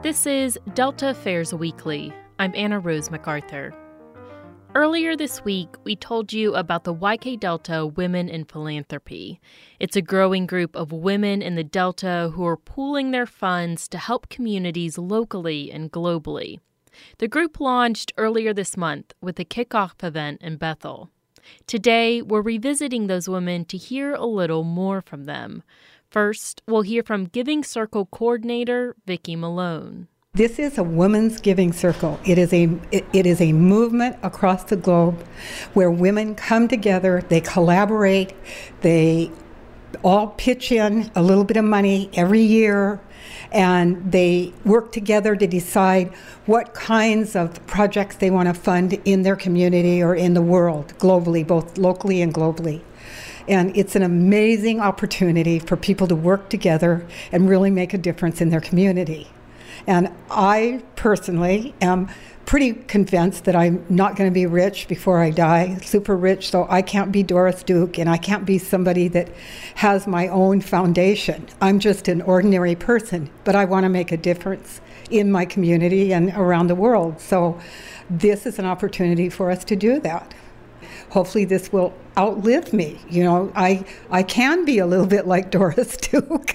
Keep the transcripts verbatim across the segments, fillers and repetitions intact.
This is Delta Affairs Weekly. I'm Anna Rose MacArthur. Earlier this week, we told you about the Y K Delta Women in Philanthropy. It's a growing group of women in the Delta who are pooling their funds to help communities locally and globally. The group launched earlier this month with a kickoff event in Bethel. Today, we're revisiting those women to hear a little more from them. First, we'll hear from Giving Circle coordinator Vicki Malone. This is a women's giving circle. It is a it, it is a movement across the globe where women come together, they collaborate, they all pitch in a little bit of money every year, and they work together to decide what kinds of projects they want to fund in their community or in the world, globally, both locally and globally. And it's an amazing opportunity for people to work together and really make a difference in their community. And I personally am pretty convinced that I'm not going to be rich before I die, super rich, so I can't be Doris Duke and I can't be somebody that has my own foundation. I'm just an ordinary person, but I want to make a difference in my community and around the world. So this is an opportunity for us to do that. Hopefully this will outlive me. You know, I I can be a little bit like Doris Duke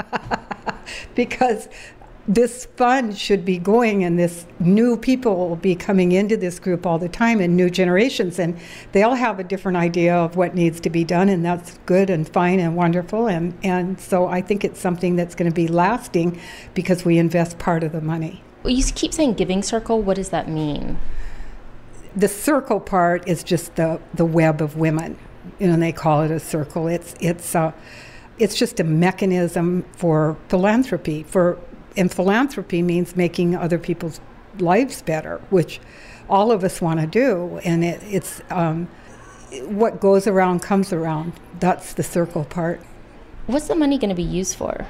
because this fund should be going and this new people will be coming into this group all the time and new generations, and they all have a different idea of what needs to be done, and that's good and fine and wonderful. And, and so I think it's something that's going to be lasting because we invest part of the money. Well, you keep saying Giving Circle. What does that mean? The circle part is just the, the web of women, you know, and they call it a circle. It's it's uh, it's just a mechanism for philanthropy. For and philanthropy means making other people's lives better, which all of us want to do. And it, it's um, what goes around comes around. That's the circle part. What's the money going to be used for?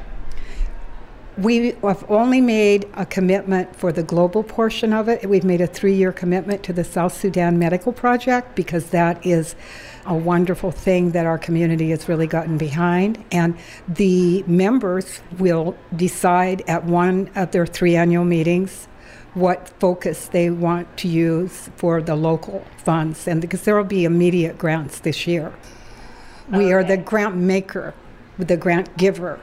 We have only made a commitment for the global portion of it. We've made a three-year commitment to the South Sudan Medical Project because that is a wonderful thing that our community has really gotten behind. And the members will decide at one of their three annual meetings what focus they want to use for the local funds. And because there will be immediate grants this year. We okay. are the grant maker, the grant giver.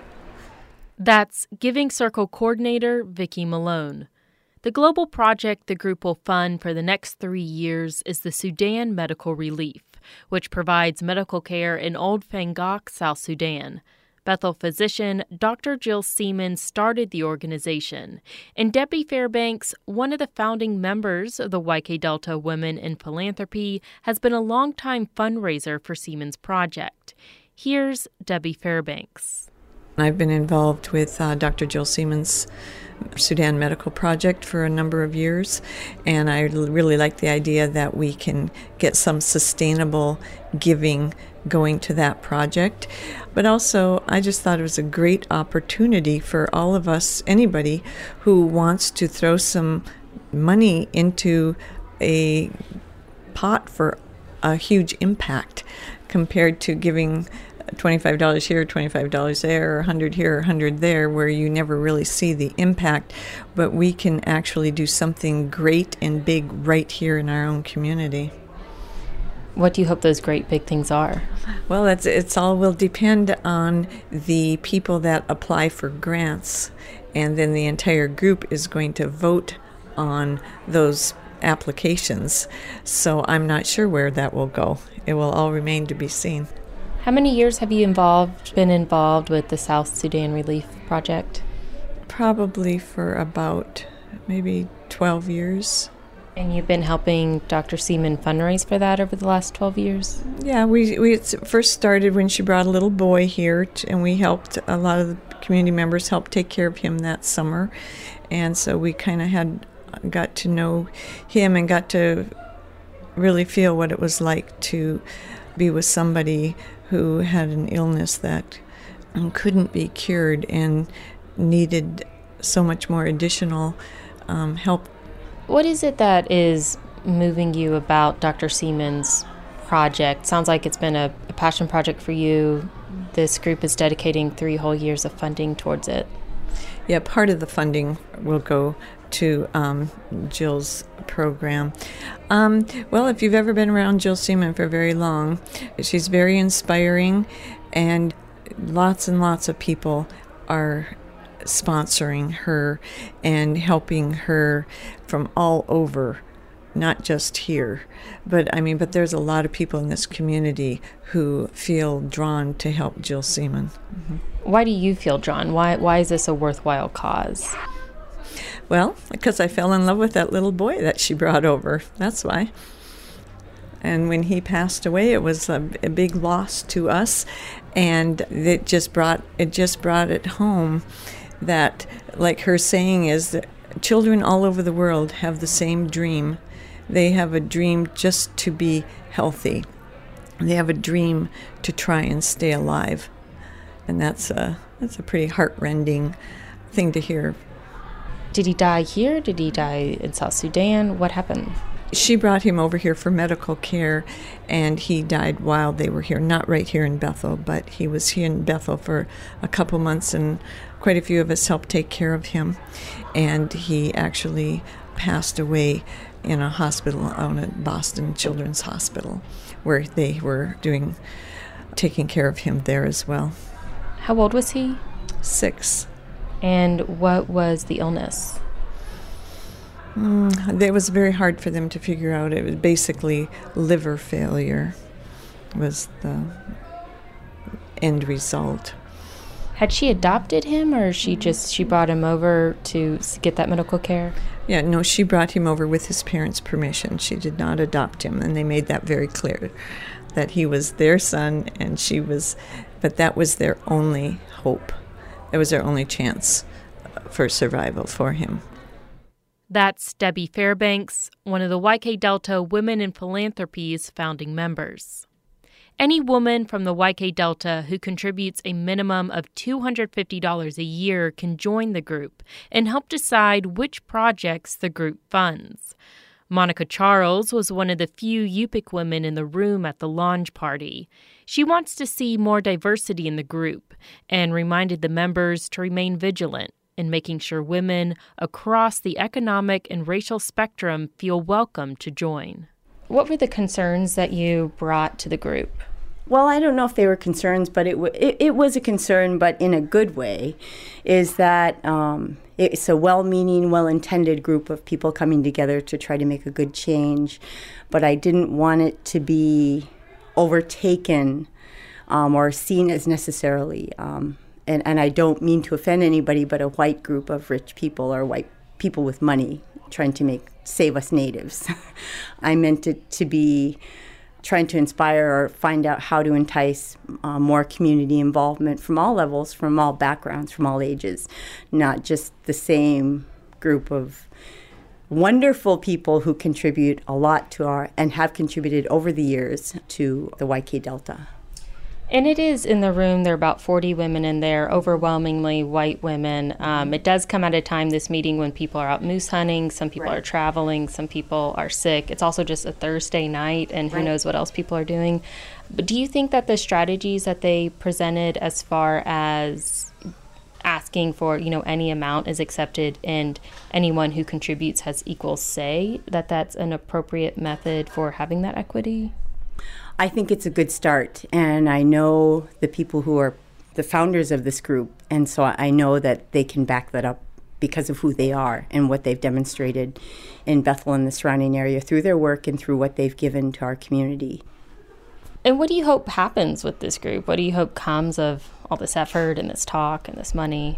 That's Giving Circle coordinator Vicki Malone. The global project the group will fund for the next three years is the Sudan Medical Relief, which provides medical care in Old Fangok, South Sudan. Bethel physician Doctor Jill Siemens started the organization, and Debbie Fairbanks, one of the founding members of the Y K Delta Women in Philanthropy, has been a longtime fundraiser for Siemens Project. Here's Debbie Fairbanks. I've been involved with uh, Doctor Jill Siemens' Sudan Medical Project for a number of years, and I really like the idea that we can get some sustainable giving going to that project. But also, I just thought it was a great opportunity for all of us, anybody who wants to throw some money into a pot for a huge impact compared to giving twenty-five dollars here, twenty-five dollars there, or one hundred dollars here, or one hundred dollars there, where you never really see the impact. But we can actually do something great and big right here in our own community. What do you hope those great big things are? Well, it's, it's all will depend on the people that apply for grants, and then the entire group is going to vote on those applications. So I'm not sure where that will go. It will all remain to be seen. How many years have you involved, been involved with the South Sudan Relief Project? Probably for about maybe twelve years. And you've been helping Doctor Seaman fundraise for that over the last twelve years? Yeah, we we first started when she brought a little boy here, and we helped, a lot of the community members helped take care of him that summer. And so we kind of had got to know him and got to really feel what it was like to be with somebody who had an illness that couldn't be cured and needed so much more additional um, help. What is it that is moving you about Doctor Seaman's project? Sounds like it's been a, a passion project for you. This group is dedicating three whole years of funding towards it. Yeah, part of the funding will go to um, Jill's program. Um, well, if you've ever been around Jill Seaman for very long, she's very inspiring, and lots and lots of people are sponsoring her and helping her from all over, not just here. But I mean, but there's a lot of people in this community who feel drawn to help Jill Seaman. Mm-hmm. Why do you feel drawn? Why why is this a worthwhile cause? Well, because I fell in love with that little boy that she brought over. That's why. And when he passed away, it was a, a big loss to us, and it just brought it just brought it home that, like her saying is, that children all over the world have the same dream. They have a dream just to be healthy. They have a dream to try and stay alive. And that's a, that's a pretty heart-rending thing to hear. Did he die here? Did he die in South Sudan? What happened? She brought him over here for medical care, and he died while they were here. Not right here in Bethel, but he was here in Bethel for a couple months, and quite a few of us helped take care of him. And he actually passed away in a hospital on at Boston Children's Hospital, where they were doing taking care of him there as well. How old was he? Six. And what was the illness? Mm, it was very hard for them to figure out. It was basically liver failure was the end result. Had she adopted him, or she just she brought him over to get that medical care? Yeah, no, she brought him over with his parents' permission. She did not adopt him, and they made that very clear, that he was their son, and she was, but that was their only hope. That was their only chance for survival for him. That's Debbie Fairbanks, one of the Y K Delta Women in Philanthropy's founding members. Any woman from the Y K Delta who contributes a minimum of two hundred fifty dollars a year can join the group and help decide which projects the group funds. Monica Charles was one of the few Yupik women in the room at the launch party. She wants to see more diversity in the group and reminded the members to remain vigilant in making sure women across the economic and racial spectrum feel welcome to join. What were the concerns that you brought to the group? Well, I don't know if they were concerns, but it, w- it, it was a concern, but in a good way, is that um, it's a well-meaning, well-intended group of people coming together to try to make a good change. But I didn't want it to be overtaken um, or seen as necessarily, um, and, and I don't mean to offend anybody, but a white group of rich people or white people with money trying to make save us natives. I meant it to be trying to inspire or find out how to entice uh, more community involvement from all levels, from all backgrounds, from all ages, not just the same group of wonderful people who contribute a lot to our, and have contributed over the years to the Y K Delta. And it is in the room, there are about forty women in there, overwhelmingly white women. Um, it does come at a time, this meeting, when people are out moose hunting, some people right. are traveling, some people are sick. It's also just a Thursday night, and who right. knows what else people are doing. But do you think that the strategies that they presented as far as asking for, you know, any amount is accepted and anyone who contributes has equal say, that that's an appropriate method for having that equity? I think it's a good start, and I know the people who are the founders of this group, and so I know that they can back that up because of who they are and what they've demonstrated in Bethel and the surrounding area through their work and through what they've given to our community. And what do you hope happens with this group? What do you hope comes of all this effort and this talk and this money?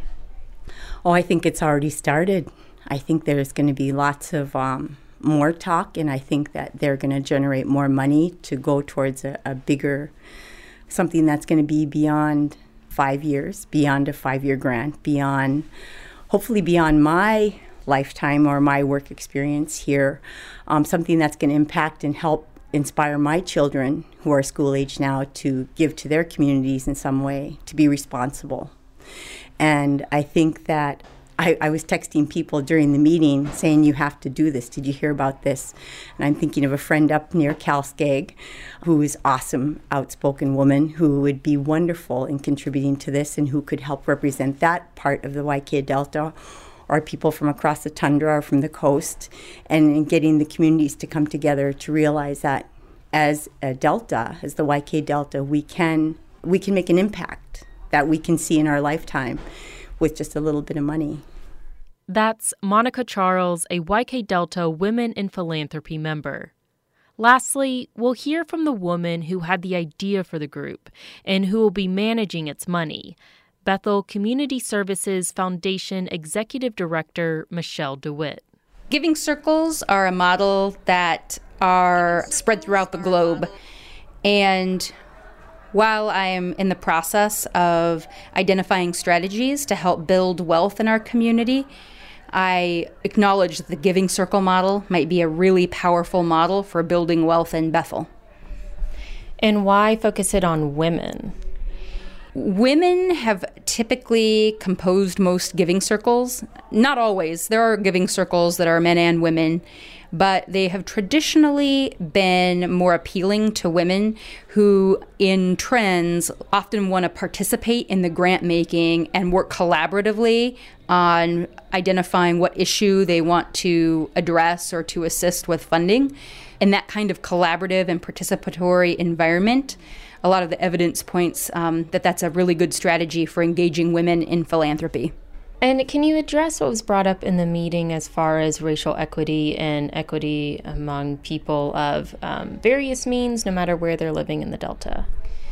Oh, I think it's already started. I think there's going to be lots of um, more talk, and I think that they're going to generate more money to go towards a, a bigger, something that's going to be beyond five years, beyond a five-year grant, beyond, hopefully beyond my lifetime or my work experience here, um, something that's going to impact and help inspire my children who are school age now to give to their communities in some way, to be responsible. And I think that I, I was texting people during the meeting saying, you have to do this. Did you hear about this? And I'm thinking of a friend up near Calskag who is awesome, outspoken woman who would be wonderful in contributing to this and who could help represent that part of the Y K Delta, or people from across the tundra or from the coast, and in getting the communities to come together to realize that as a Delta, as the Y K Delta, we can we can make an impact that we can see in our lifetime with just a little bit of money. That's Monica Charles, a Y K Delta Women in Philanthropy member. Lastly, we'll hear from the woman who had the idea for the group and who will be managing its money, Bethel Community Services Foundation Executive Director Michelle DeWitt. Giving circles are a model that are spread throughout the globe. And while I am in the process of identifying strategies to help build wealth in our community, I acknowledge that the Giving Circle model might be a really powerful model for building wealth in Bethel. And why focus it on women? Women have typically composed most giving circles. Not always. There are giving circles that are men and women, but they have traditionally been more appealing to women who, in trends, often want to participate in the grant making and work collaboratively on identifying what issue they want to address or to assist with funding. In that kind of collaborative and participatory environment, a lot of the evidence points um, that that's a really good strategy for engaging women in philanthropy. And can you address what was brought up in the meeting as far as racial equity and equity among people of um, various means, no matter where they're living in the Delta?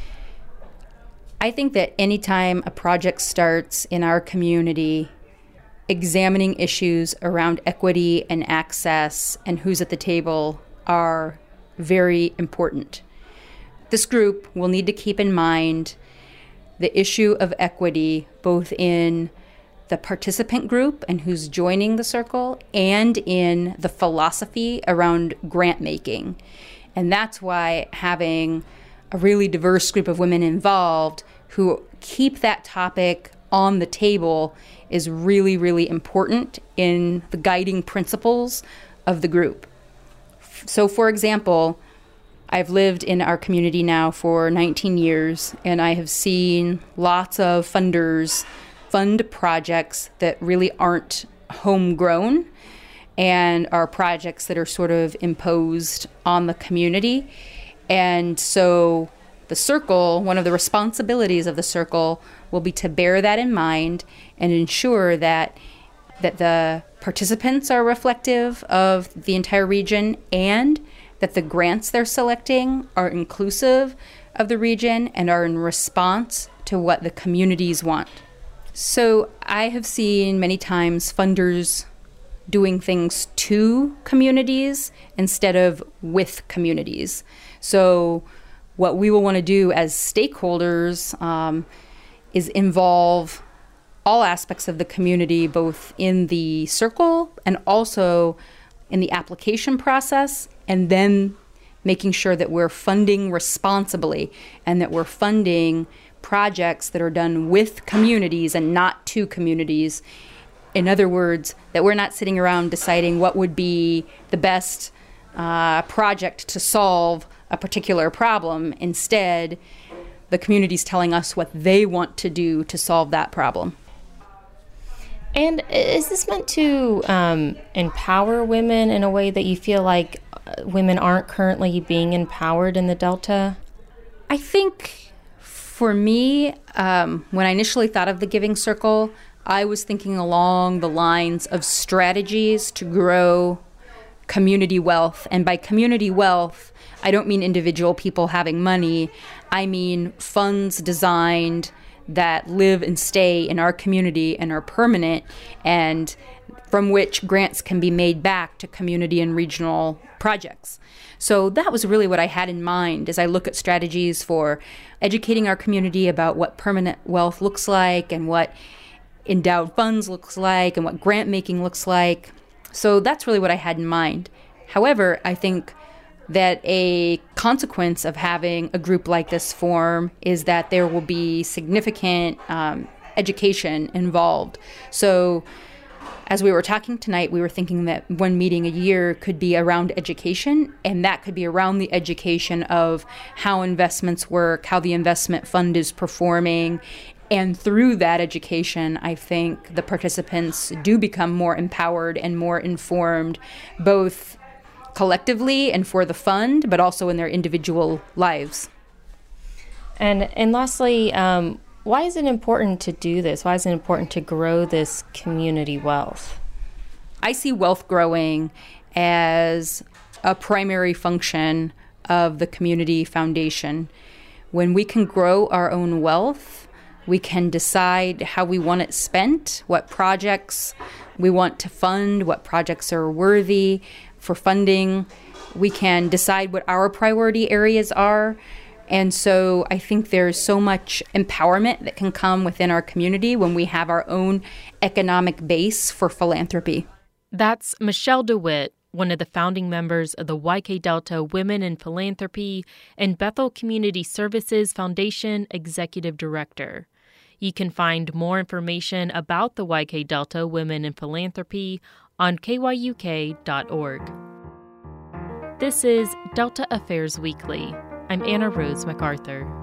I think that anytime a project starts in our community, examining issues around equity and access and who's at the table are very important. This group will need to keep in mind the issue of equity, both in the participant group and who's joining the circle, and in the philosophy around grant making. And that's why having a really diverse group of women involved who keep that topic on the table is really, really important in the guiding principles of the group. So, for example, I've lived in our community now for nineteen years, and I have seen lots of funders fund projects that really aren't homegrown and are projects that are sort of imposed on the community. And so the circle, one of the responsibilities of the circle will be to bear that in mind and ensure that that the participants are reflective of the entire region and that the grants they're selecting are inclusive of the region and are in response to what the communities want. So I have seen many times funders doing things to communities instead of with communities. So what we will want to do as stakeholders um, is involve all aspects of the community, both in the circle and also in the application process, and then making sure that we're funding responsibly and that we're funding projects that are done with communities and not to communities. In other words, that we're not sitting around deciding what would be the best uh, project to solve a particular problem. Instead, the community's telling us what they want to do to solve that problem. And is this meant to um, empower women in a way that you feel like women aren't currently being empowered in the Delta? I think for me, um, when I initially thought of the Giving Circle, I was thinking along the lines of strategies to grow community wealth. And by community wealth, I don't mean individual people having money. I mean funds designed that live and stay in our community and are permanent, and from which grants can be made back to community and regional projects. So that was really what I had in mind as I look at strategies for educating our community about what permanent wealth looks like and what endowed funds looks like and what grant making looks like. So that's really what I had in mind. However, I think that a consequence of having a group like this form is that there will be significant um, education involved. So as we were talking tonight, we were thinking that one meeting a year could be around education, and that could be around the education of how investments work, how the investment fund is performing. And through that education, I think the participants do become more empowered and more informed, both collectively and for the fund, but also in their individual lives. And and lastly, um, why is it important to do this? Why is it important to grow this community wealth? I see wealth growing as a primary function of the community foundation. When we can grow our own wealth, we can decide how we want it spent, what projects we want to fund, what projects are worthy for funding. We can decide what our priority areas are. And so I think there's so much empowerment that can come within our community when we have our own economic base for philanthropy. That's Michelle DeWitt, one of the founding members of the Y K Delta Women in Philanthropy and Bethel Community Services Foundation Executive Director. You can find more information about the Y K Delta Women in Philanthropy on K Y U K dot org. This is Delta Affairs Weekly. I'm Anna Rose MacArthur.